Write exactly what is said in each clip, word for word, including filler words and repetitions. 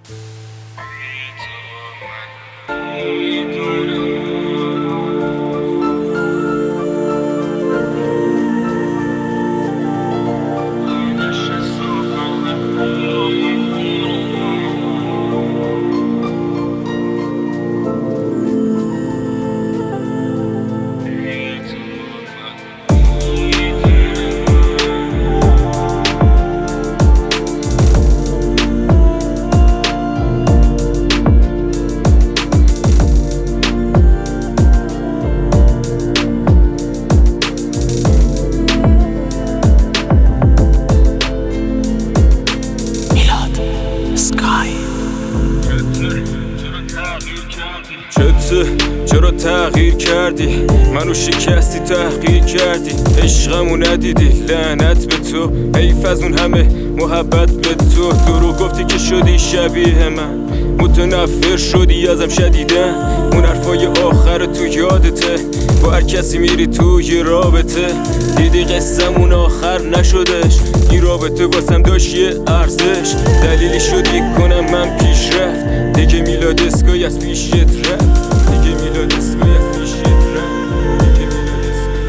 چرا تغییر کردی؟ منو شکستی تحقیر کردی، عشقمو ندیدی، لعنت به تو، حیف از اون همه محبت به تو. درو گفتی که شدی شبیه من، متنفر شدی ازم شدیدن، اون حرفای آخر تو یادته، با هر کسی میری تو یه رابطه، دیدی قصمون آخر نشدش، این رابطه واسم داشت یه ارزش، دلیلی شدی کنم من پیشرفت، دیگه میلاد اسکای از پیشت رفت، دیگه میلاد اسکای از پیشت رفت، دیگه میلاد اسکای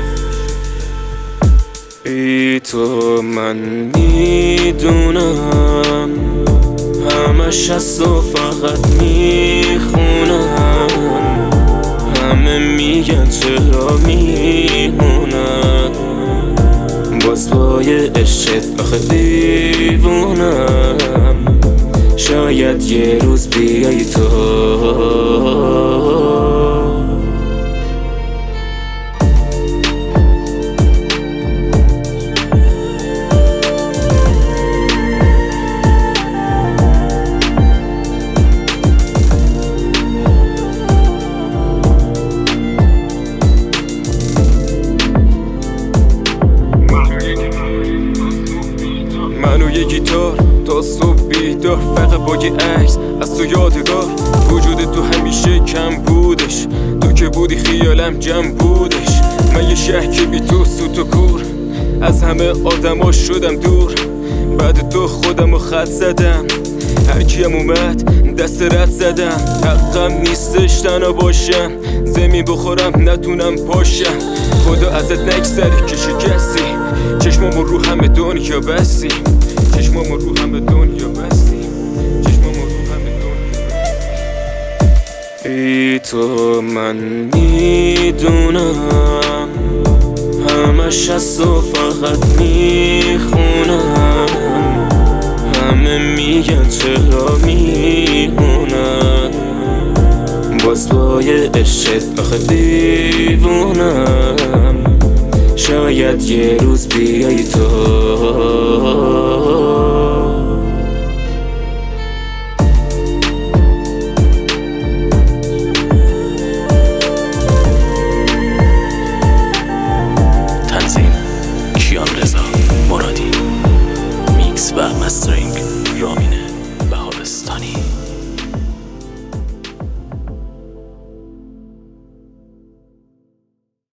از پیشت رفت. ای تو من میدونم همش از تو فقط میخونم، همه میگن چرا میمونم، باز بای عشقت آخه دیوونم، شاید یه روز بیایی تو. منو یه گیتار تا صبح بیدار، فقط با یه عکس از تو یادگار، وجود تو همیشه کم بودش، تو که بودی خیالم جمع بودش، من یه شهر که بی تو سوت و کور، از همه آدما شدم دور، بعد تو خودمو خط زدم، هر کیم اومد دست رد زدم، حقم نیستش تنها باشم، زمین بخورم نتونم پاشم، خدا ازت نگذره که شکستی، چشمامو رو همه دنیا بستی، چشمامو رو همه دنیا بستی، چشمامو رو همه دنیا بستی. ای تو من میدونم همش از تو فقط میخونم، همه میگن چرا میمونم، باز بای عشقت آخه دیوونم، شاید یه روز بیایی تو. تنظیم کیان رضا مرادی، میکس و مسترینگ رامین بهارستانی.